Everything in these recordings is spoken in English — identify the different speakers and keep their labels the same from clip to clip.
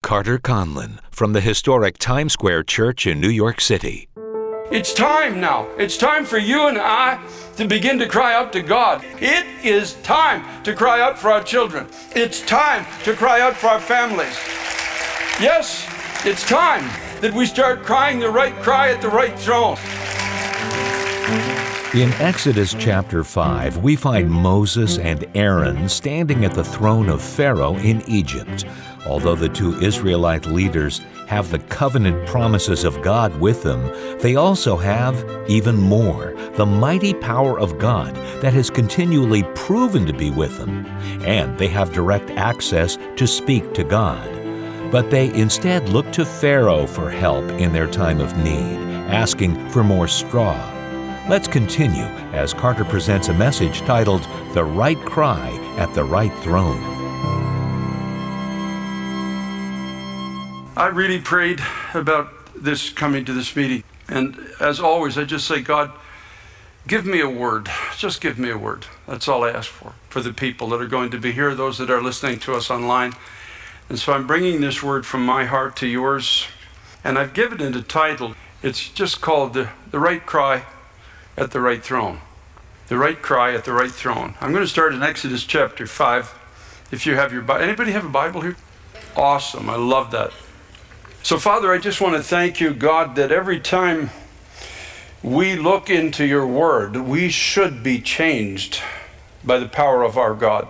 Speaker 1: Carter Conlon from the historic Times Square Church in New York City.
Speaker 2: It's time now. It's time for you and I to begin to cry out to God. It is time to cry out for our children. It's time to cry out for our families. Yes, it's time that we start crying the right cry at the right throne.
Speaker 1: In Exodus chapter 5, we find Moses and Aaron standing at the throne of Pharaoh in Egypt. Although the two Israelite leaders have the covenant promises of God with them, they also have even more, the mighty power of God that has continually proven to be with them, and they have direct access to speak to God. But they instead look to Pharaoh for help in their time of need, asking for more straw. Let's continue as Carter presents a message titled, The Right Cry at the Right Throne.
Speaker 2: I really prayed about this coming to this meeting. And as always, I just say, God, give me a word. Just give me a word. That's all I ask for the people that are going to be here, those that are listening to us online. And so I'm bringing this word from my heart to yours. And I've given it a title. It's just called The Right Cry at the Right Throne. The Right Cry at the Right Throne. I'm going to start in Exodus chapter 5. If you have your Bible. Anybody have a Bible here? Awesome. I love that. So, Father, I just want to thank you, God, that every time we look into your word, we should be changed by the power of our God.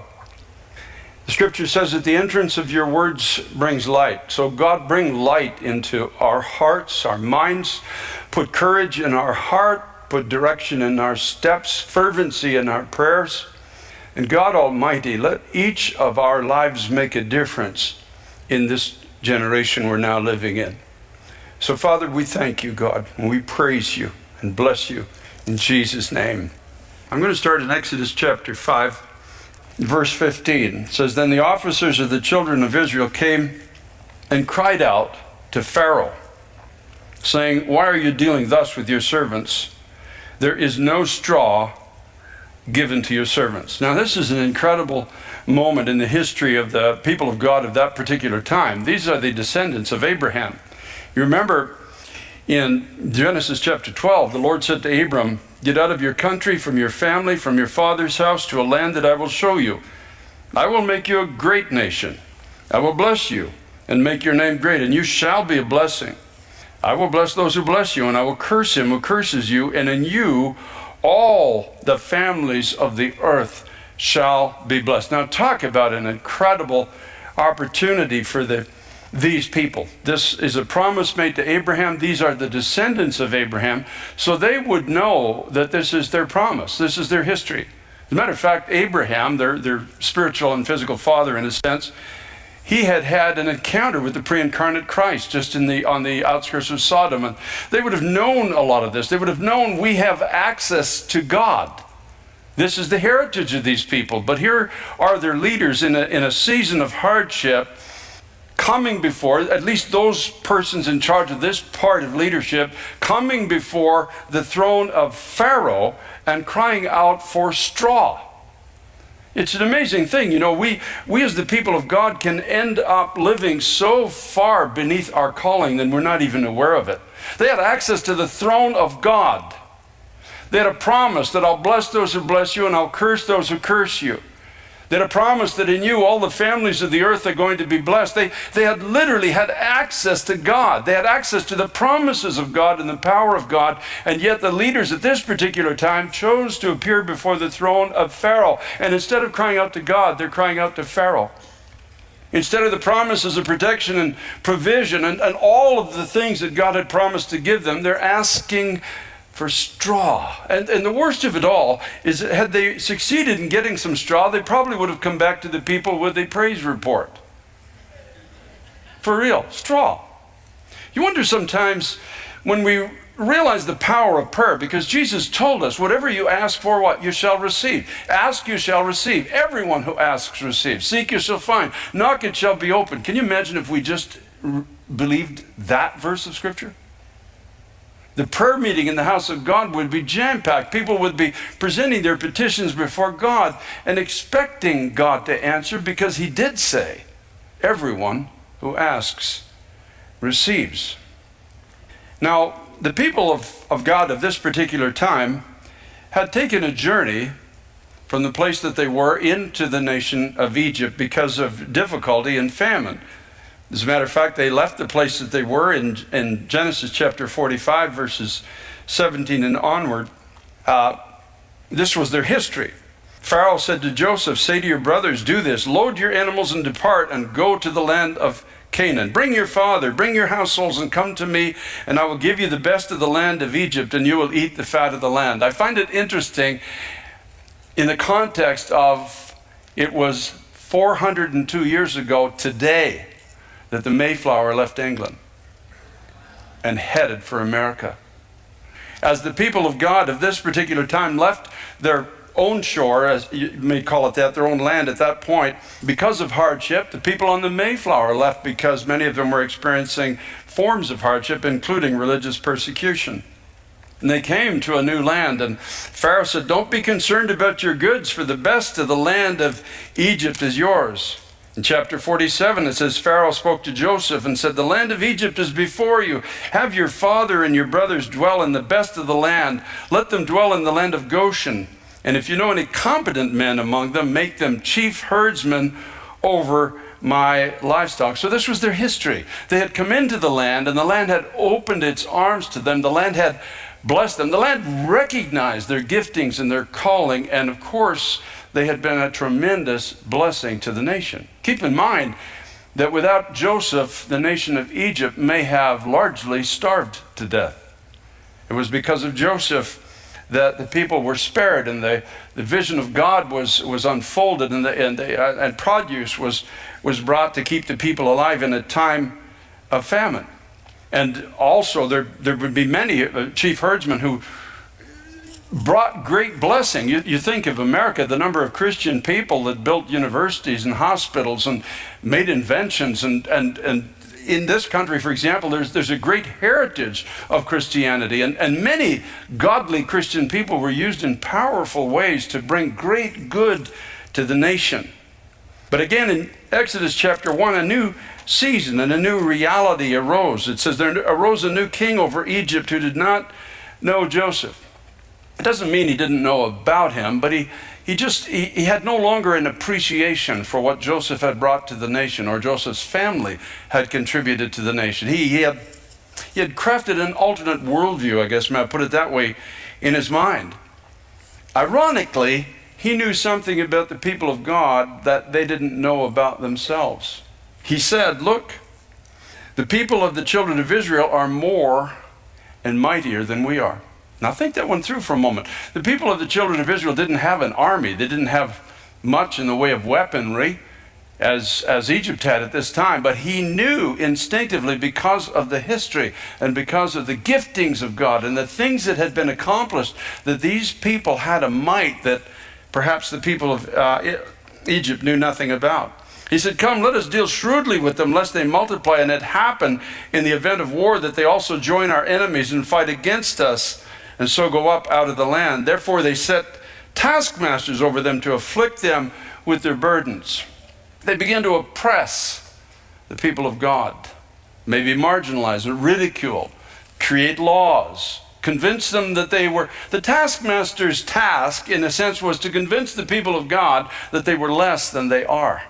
Speaker 2: The scripture says that the entrance of your words brings light. So, God, bring light into our hearts, our minds, put courage in our heart, put direction in our steps, fervency in our prayers. And God Almighty, let each of our lives make a difference in this generation we're now living in. So, Father, we thank you, God, and we praise you and bless you in Jesus' name. I'm going to start in Exodus chapter 5, verse 15. It says, Then the officers of the children of Israel came and cried out to Pharaoh, saying, Why are you dealing thus with your servants? There is no straw given to your servants. Now, this is an incredible moment in the history of the people of God of that particular time. These are the descendants of Abraham. You remember in Genesis chapter 12, the Lord said to Abram, Get out of your country, from your family, from your father's house, to a land that I will show you. I will make you a great nation. I will bless you and make your name great, and you shall be a blessing. I will bless those who bless you, and I will curse him who curses you, and in you all the families of the earth shall be blessed. Now talk about an incredible opportunity for these people. This is a promise made to Abraham. These are the descendants of Abraham, so they would know that this is their promise. This is their history. As a matter of fact, Abraham, their spiritual and physical father in a sense, he had an encounter with the pre-incarnate Christ just on the outskirts of Sodom. And they would have known a lot of this. They would have known we have access to God. This is the heritage of these people. But here are their leaders in a season of hardship coming before, at least those persons in charge of this part of leadership, coming before the throne of Pharaoh and crying out for straw. It's an amazing thing. You know, we as the people of God can end up living so far beneath our calling that we're not even aware of it. They had access to the throne of God. They had a promise that I'll bless those who bless you and I'll curse those who curse you. They had a promise that in you all the families of the earth are going to be blessed. They had literally had access to God. They had access to the promises of God and the power of God. And yet the leaders at this particular time chose to appear before the throne of Pharaoh. And instead of crying out to God, they're crying out to Pharaoh. Instead of the promises of protection and provision and all of the things that God had promised to give them, they're asking for straw. And the worst of it all is that had they succeeded in getting some straw, they probably would have come back to the people with a praise report. For real, straw. You wonder sometimes when we realize the power of prayer, because Jesus told us, whatever you ask for, what? You shall receive. Ask, you shall receive. Everyone who asks receives. Seek, you shall find. Knock, it shall be opened. Can you imagine if we just believed that verse of Scripture? The prayer meeting in the house of God would be jam-packed. People would be presenting their petitions before God and expecting God to answer, because he did say, everyone who asks receives. Now, the people of God of this particular time had taken a journey from the place that they were into the nation of Egypt because of difficulty and famine. As a matter of fact, they left the place that they were in Genesis chapter 45, verses 17 and onward. This was their history. Pharaoh said to Joseph, "Say to your brothers, do this, load your animals and depart and go to the land of Canaan. Bring your father, bring your households and come to me, and I will give you the best of the land of Egypt, and you will eat the fat of the land." I find it interesting in the context of it was 402 years ago today that the Mayflower left England and headed for America. As the people of God of this particular time left their own shore, as you may call it that, their own land at that point, because of hardship, the people on the Mayflower left because many of them were experiencing forms of hardship, including religious persecution. And they came to a new land, and Pharaoh said, "Don't be concerned about your goods, for the best of the land of Egypt is yours." In chapter 47, it says, Pharaoh spoke to Joseph and said, "The land of Egypt is before you. Have your father and your brothers dwell in the best of the land. Let them dwell in the land of Goshen. And if you know any competent men among them, make them chief herdsmen over my livestock." So this was their history. They had come into the land, and the land had opened its arms to them. The land had blessed them. The land recognized their giftings and their calling, and of course, they had been a tremendous blessing to the nation. Keep in mind that without Joseph, the nation of Egypt may have largely starved to death. It was because of Joseph that the people were spared, and the vision of God was unfolded, and produce was brought to keep the people alive in a time of famine. And also there would be many chief herdsmen who brought great blessing. You think of America, the number of Christian people that built universities and hospitals and made inventions, and in this country, for example, there's a great heritage of Christianity, and many godly Christian people were used in powerful ways to bring great good to the nation. But again, in Exodus chapter 1, a new season and a new reality arose. It says, "There arose a new king over Egypt who did not know Joseph." It doesn't mean he didn't know about him, but he had no longer an appreciation for what Joseph had brought to the nation, or Joseph's family had contributed to the nation. He had crafted an alternate worldview, I guess, may I put it that way, in his mind. Ironically, he knew something about the people of God that they didn't know about themselves. He said, "Look, the people of the children of Israel are more and mightier than we are." Now think that one through for a moment. The people of the children of Israel didn't have an army. They didn't have much in the way of weaponry as Egypt had at this time, but he knew instinctively, because of the history and because of the giftings of God and the things that had been accomplished, that these people had a might that perhaps the people of Egypt knew nothing about. He said, "Come, let us deal shrewdly with them, lest they multiply, and it happen in the event of war that they also join our enemies and fight against us, and so go up out of the land. Therefore they set taskmasters over them to afflict them with their burdens." They began to oppress the people of God, maybe marginalize or ridicule, create laws, convince them that they were... The taskmaster's task, in a sense, was to convince the people of God that they were less than they are.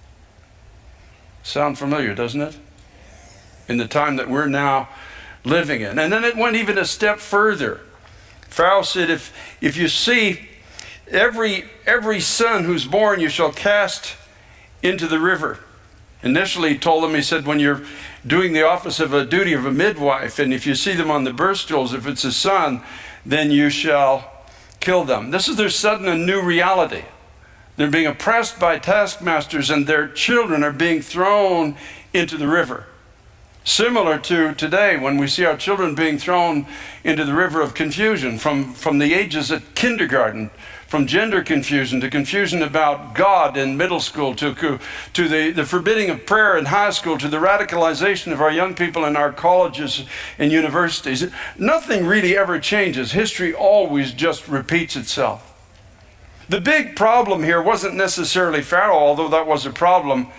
Speaker 2: Sound familiar, doesn't it? In the time that we're now living in. And then it went even a step further. Pharaoh said, if you see every son who's born, you shall cast into the river. Initially he told them, he said, when you're doing the office of a duty of a midwife, and if you see them on the birth stools, if it's a son, then you shall kill them. This is their sudden and new reality. They're being oppressed by taskmasters, and their children are being thrown into the river. Similar to today, when we see our children being thrown into the river of confusion, from the ages at kindergarten, from gender confusion to confusion about God in middle school, to the forbidding of prayer in high school, to the radicalization of our young people in our colleges and universities. Nothing really ever changes. History always just repeats itself. The big problem here wasn't necessarily Pharaoh, although that was a problem.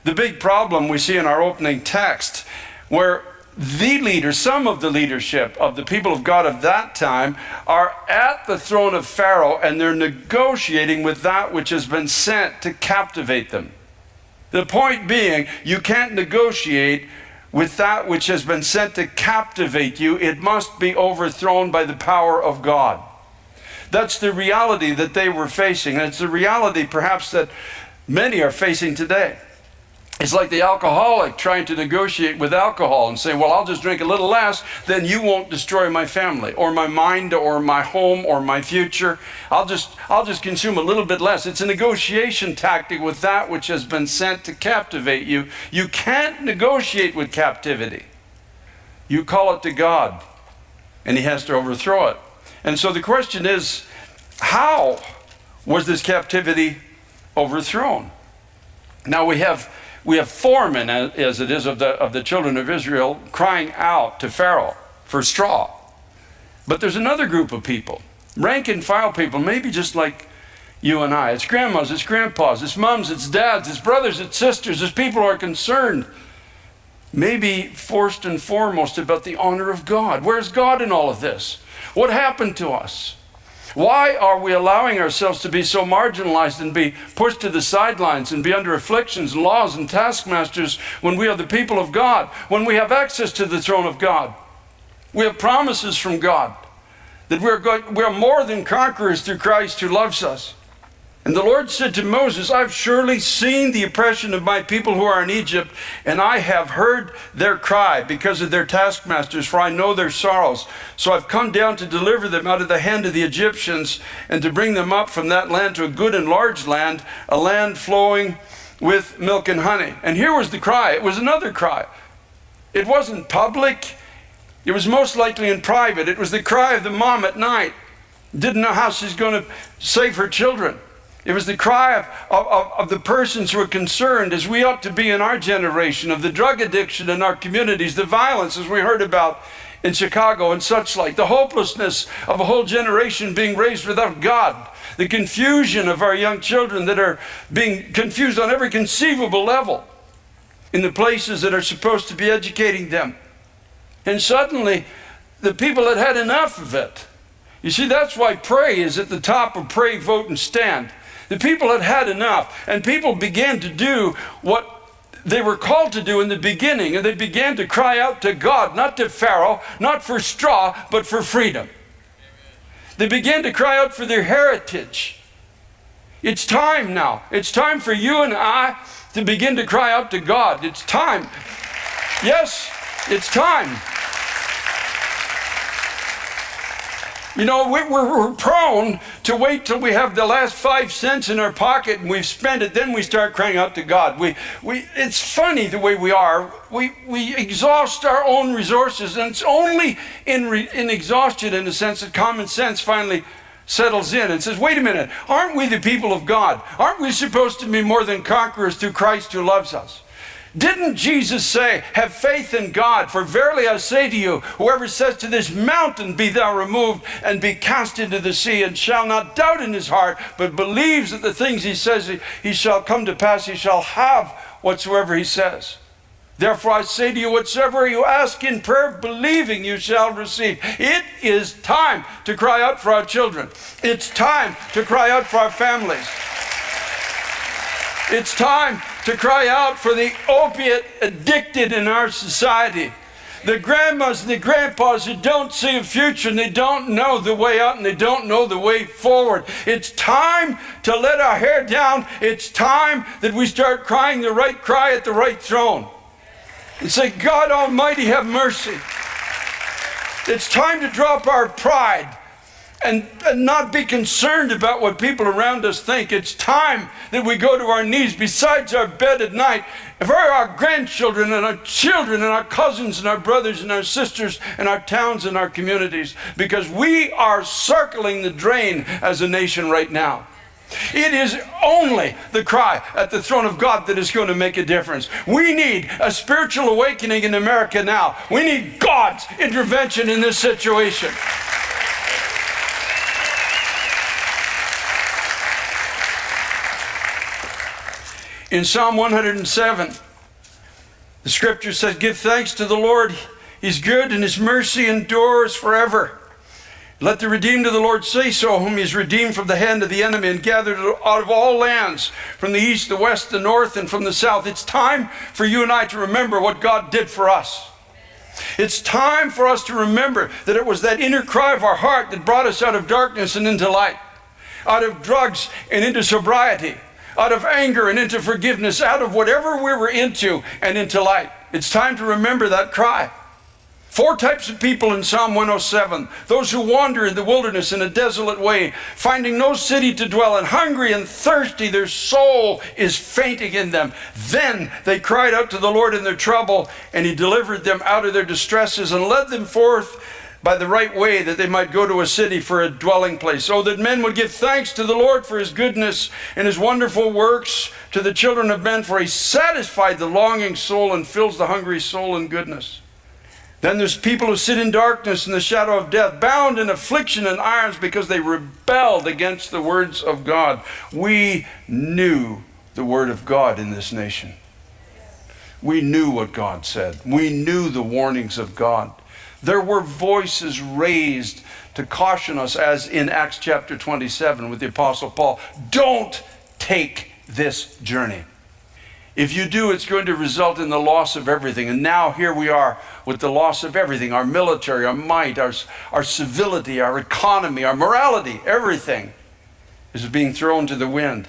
Speaker 2: the big problem we see in our opening text, where the leaders, some of the leadership of the people of God of that time, are at the throne of Pharaoh, and they're negotiating with that which has been sent to captivate them. The point being, you can't negotiate with that which has been sent to captivate you. It must be overthrown by the power of God. That's the reality that they were facing, and it's the reality perhaps that many are facing today. It's like the alcoholic trying to negotiate with alcohol and say, well, I'll just drink a little less, then you won't destroy my family or my mind or my home or my future. I'll just consume a little bit less. It's a negotiation tactic with that which has been sent to captivate you. You can't negotiate with captivity. You call it to God, and He has to overthrow it. And so the question is, how was this captivity overthrown? Now we have foremen, as it is of the children of Israel, crying out to Pharaoh for straw. But there's another group of people, rank and file people, maybe just like you and I. It's grandmas, it's grandpas, it's moms, it's dads, it's brothers, it's sisters, it's people who are concerned, maybe first and foremost, about the honor of God. Where's God in all of this? What happened to us? Why are we allowing ourselves to be so marginalized and be pushed to the sidelines and be under afflictions and laws and taskmasters when we are the people of God, when we have access to the throne of God? We have promises from God that we are more than conquerors through Christ who loves us. And the Lord said to Moses, I've surely seen the oppression of my people who are in Egypt, and I have heard their cry because of their taskmasters, for I know their sorrows. So I've come down to deliver them out of the hand of the Egyptians and to bring them up from that land to a good and large land, a land flowing with milk and honey. And here was the cry. It was another cry. It wasn't public. It was most likely in private. It was the cry of the mom at night. Didn't know how she's going to save her children. It was the cry of the persons who are concerned, as we ought to be in our generation, of the drug addiction in our communities, the violence, as we heard about in Chicago and such like, the hopelessness of a whole generation being raised without God, the confusion of our young children that are being confused on every conceivable level in the places that are supposed to be educating them. And suddenly, the people had had enough of it. You see, that's why pray is at the top of pray, vote, and stand. The people had had enough, and people began to do what they were called to do in the beginning, and they began to cry out to God, not to Pharaoh, not for straw, but for freedom. They began to cry out for their heritage. It's time now. It's time for you and I to begin to cry out to God. It's time. Yes, it's time. You know, we're prone to wait till we have the last 5 cents in our pocket and we've spent it, then we start crying out to God. It's funny the way we are. We exhaust our own resources, and it's only in exhaustion, in the sense that common sense finally settles in and says, wait a minute, aren't we the people of God? Aren't we supposed to be more than conquerors through Christ who loves us? Didn't Jesus say, have faith in God, for verily I say to you, whoever says to this mountain, be thou removed and be cast into the sea, and shall not doubt in his heart, but believes that the things he says he shall come to pass, he shall have whatsoever he says. Therefore I say to you, whatsoever you ask in prayer, believing you shall receive. It is time to cry out for our children. It's time to cry out for our families. It's time to cry out for the opiate addicted in our society. The grandmas and the grandpas who don't see a future, and they don't know the way out, and they don't know the way forward. It's time to let our hair down. It's time that we start crying the right cry at the right throne and say, God Almighty, have mercy. It's time to drop our pride and not be concerned about what people around us think. It's time that we go to our knees besides our bed at night for our grandchildren and our children and our cousins and our brothers and our sisters and our towns and our communities, because we are circling the drain as a nation right now. It is only the cry at the throne of God that is going to make a difference. We need a spiritual awakening in America now. We need God's intervention in this situation. In Psalm 107, the scripture says, give thanks to the Lord. He's good and his mercy endures forever. Let the redeemed of the Lord say so, whom he has redeemed from the hand of the enemy and gathered out of all lands, from the east, the west, the north, and from the south. It's time for you and I to remember what God did for us. It's time for us to remember that it was that inner cry of our heart that brought us out of darkness and into light, out of drugs and into sobriety, out of anger and into forgiveness, out of whatever we were into and into light. It's time to remember that cry. 4 types of people in Psalm 107. Those who wander in the wilderness in a desolate way, finding no city to dwell in, hungry and thirsty, their soul is fainting in them. Then they cried out to the Lord in their trouble, and he delivered them out of their distresses and led them forth by the right way, that they might go to a city for a dwelling place. So that men would give thanks to the Lord for his goodness and his wonderful works to the children of men, for he satisfied the longing soul and fills the hungry soul in goodness. Then there's people who sit in darkness and the shadow of death, bound in affliction and irons because they rebelled against the words of God. We knew the word of God in this nation. We knew what God said. We knew the warnings of God. There were voices raised to caution us, as in Acts chapter 27 with the Apostle Paul. Don't take this journey. If you do, it's going to result in the loss of everything. And now here we are with the loss of everything. Our military, our might, our civility, our economy, our morality, everything is being thrown to the wind.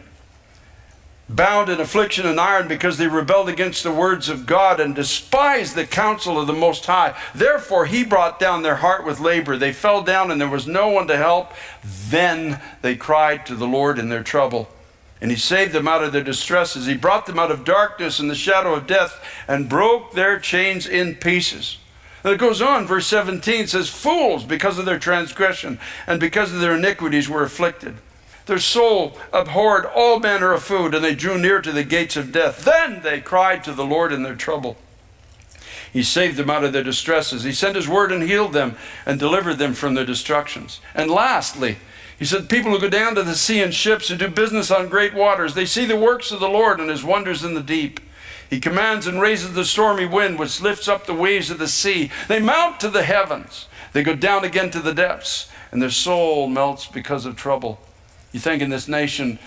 Speaker 2: Bound in affliction and iron because they rebelled against the words of God and despised the counsel of the Most High. Therefore he brought down their heart with labor. They fell down and there was no one to help. Then they cried to the Lord in their trouble, and he saved them out of their distresses. He brought them out of darkness and the shadow of death and broke their chains in pieces. And it goes on, verse 17 says, fools, because of their transgression and because of their iniquities were afflicted. Their soul abhorred all manner of food, and they drew near to the gates of death. Then they cried to the Lord in their trouble. He saved them out of their distresses. He sent his word and healed them and delivered them from their destructions. And lastly, he said, people who go down to the sea in ships and do business on great waters, they see the works of the Lord and his wonders in the deep. He commands and raises the stormy wind, which lifts up the waves of the sea. They mount to the heavens. They go down again to the depths, and their soul melts because of trouble. You think in this nation,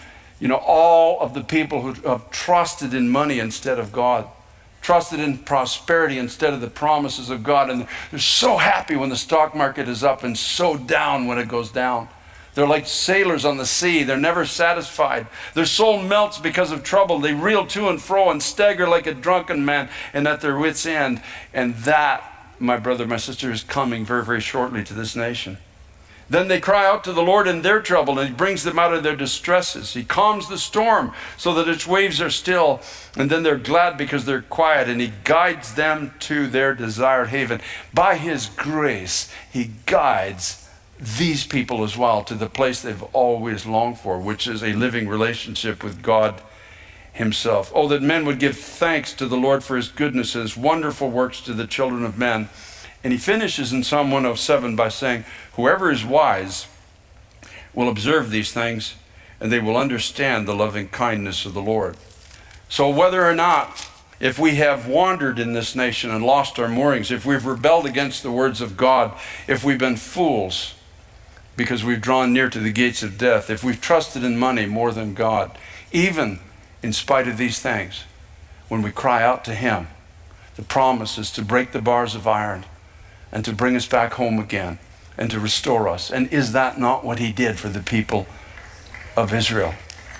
Speaker 2: all of the people who have trusted in money instead of God, trusted in prosperity instead of the promises of God, and they're so happy when the stock market is up and so down when it goes down. They're like sailors on the sea. They're never satisfied. Their soul melts because of trouble. They reel to and fro and stagger like a drunken man and at their wits' end. And that, my brother, my sister, is coming very, very shortly to this nation. Then they cry out to the Lord in their trouble, and he brings them out of their distresses. He calms the storm so that its waves are still, and then they're glad because they're quiet, and he guides them to their desired haven. By his grace, he guides these people as well to the place they've always longed for, which is a living relationship with God himself. Oh, that men would give thanks to the Lord for his goodness and his wonderful works to the children of men. And he finishes in Psalm 107 by saying, whoever is wise will observe these things, and they will understand the loving kindness of the Lord. So whether or not, if we have wandered in this nation and lost our moorings, if we've rebelled against the words of God, if we've been fools because we've drawn near to the gates of death, if we've trusted in money more than God, even in spite of these things, when we cry out to him, the promise is to break the bars of iron and to bring us back home again and to restore us. And is that not what he did for the people of Israel?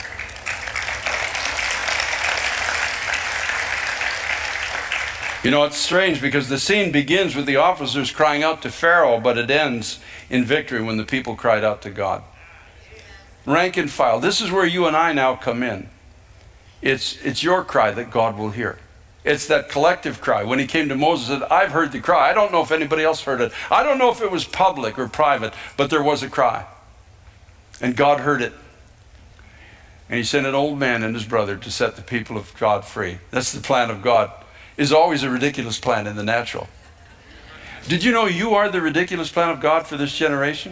Speaker 2: It's strange because the scene begins with the officers crying out to Pharaoh, but it ends in victory when the people cried out to God. Rank and file. This is where you and I now come in. It's your cry that God will hear. It's that collective cry. When he came to Moses and said, I've heard the cry. I don't know if anybody else heard it. I don't know if it was public or private, but there was a cry. And God heard it. And he sent an old man and his brother to set the people of God free. That's the plan of God. Is always a ridiculous plan in the natural. Did you know you are the ridiculous plan of God for this generation?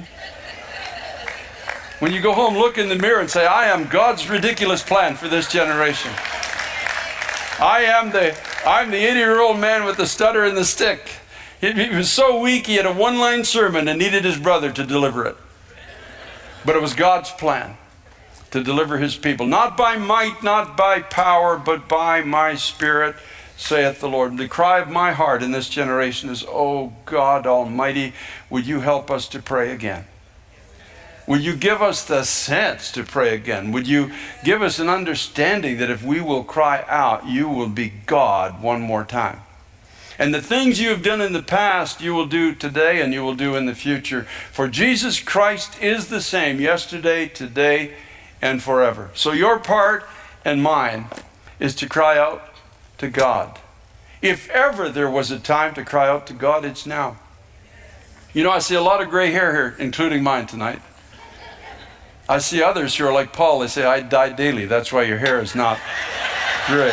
Speaker 2: When you go home, look in the mirror and say, I am God's ridiculous plan for this generation. I'm the 80-year-old man with the stutter and the stick. He was so weak, he had a one-line sermon and needed his brother to deliver it. But it was God's plan to deliver his people. Not by might, not by power, but by my Spirit, saith the Lord. And the cry of my heart in this generation is, oh God Almighty, would you help us to pray again? Would you give us the sense to pray again? Would you give us an understanding that if we will cry out, you will be God one more time? And the things you have done in the past, you will do today and you will do in the future. For Jesus Christ is the same yesterday, today, and forever. So your part and mine is to cry out to God. If ever there was a time to cry out to God, it's now. You know, I see a lot of gray hair here, including mine tonight. I see others who are like Paul. They say, I die daily. That's why your hair is not gray.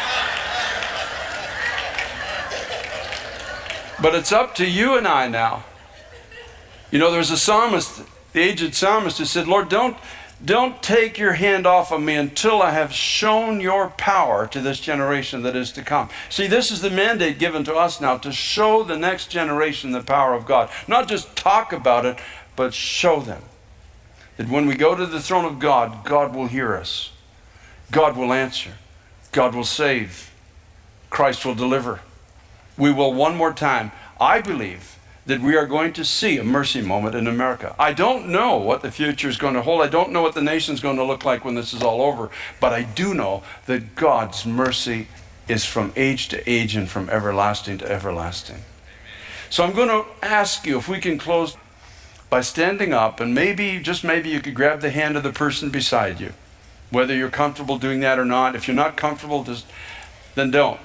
Speaker 2: But it's up to you and I now. You know, there's a psalmist, the aged psalmist, who said, Lord, don't take your hand off of me until I have shown your power to this generation that is to come. See, this is the mandate given to us now, to show the next generation the power of God. Not just talk about it, but show them. That when we go to the throne of God, God will hear us. God will answer. God will save. Christ will deliver. We will one more time, I believe, that we are going to see a mercy moment in America. I don't know what the future is going to hold. I don't know what the nation is going to look like when this is all over. But I do know that God's mercy is from age to age and from everlasting to everlasting. So I'm going to ask you if we can close by standing up, and maybe, just maybe, you could grab the hand of the person beside you. Whether you're comfortable doing that or not. If you're not comfortable, then don't.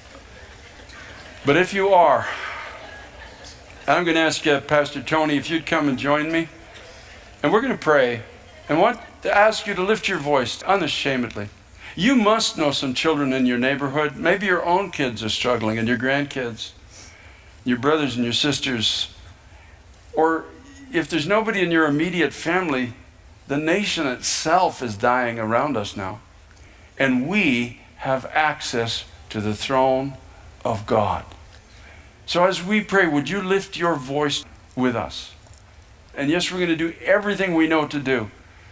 Speaker 2: But if you are, I'm going to ask Pastor Tony if you'd come and join me. And we're going to pray. And I want to ask you to lift your voice unashamedly. You must know some children in your neighborhood. Maybe your own kids are struggling and your grandkids, your brothers and your sisters. Or if there's nobody in your immediate family, the nation itself is dying around us now. And we have access to the throne of God. So as we pray, would you lift your voice with us? And yes, we're going to do everything we know to do.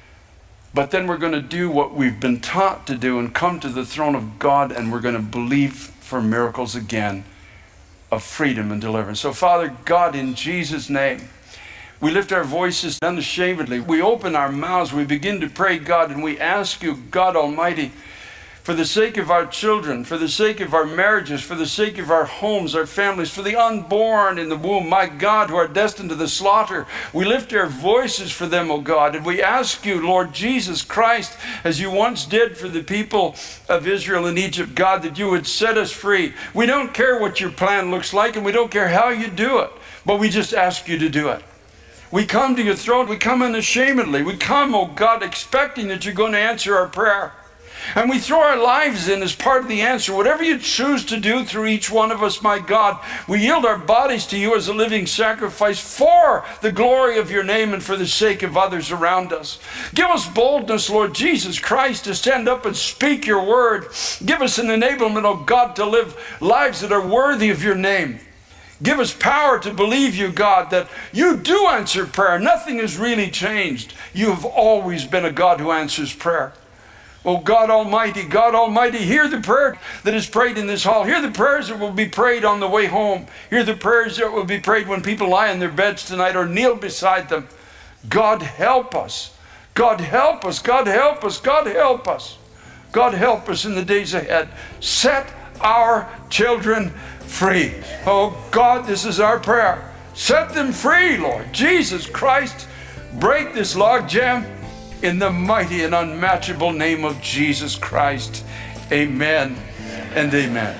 Speaker 2: But then we're going to do what we've been taught to do and come to the throne of God, and we're going to believe for miracles again of freedom and deliverance. So Father God, in Jesus' name, we lift our voices unashamedly. We open our mouths. We begin to pray, God, and we ask you, God Almighty, for the sake of our children, for the sake of our marriages, for the sake of our homes, our families, for the unborn in the womb, my God, who are destined to the slaughter. We lift our voices for them, O God, and we ask you, Lord Jesus Christ, as you once did for the people of Israel in Egypt, God, that you would set us free. We don't care what your plan looks like, and we don't care how you do it, but we just ask you to do it. We come to your throne. We come unashamedly. We come, oh God, expecting that you're going to answer our prayer. And we throw our lives in as part of the answer. Whatever you choose to do through each one of us, my God, we yield our bodies to you as a living sacrifice for the glory of your name and for the sake of others around us. Give us boldness, Lord Jesus Christ, to stand up and speak your word. Give us an enablement, oh God, to live lives that are worthy of your name. Give us power to believe you, God, that you do answer prayer. Nothing has really changed. You have always been a God who answers prayer. Oh, God Almighty, hear the prayer that is prayed in this hall. Hear the prayers that will be prayed on the way home. Hear the prayers that will be prayed when people lie in their beds tonight or kneel beside them. God, help us. God, help us. God, help us. God, help us. God, help us in the days ahead. Set our children free. Oh God, this is our prayer. Set them free, Lord Jesus Christ. Break this logjam in the mighty and unmatchable name of Jesus Christ. Amen and amen.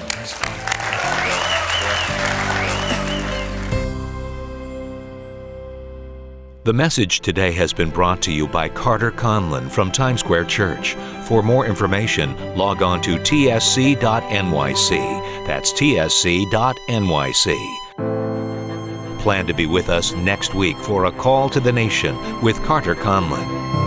Speaker 1: The message today has been brought to you by Carter Conlon from Times Square Church. For more information, log on to tsc.nyc. That's tsc.nyc. Plan to be with us next week for A Call to the Nation with Carter Conlon.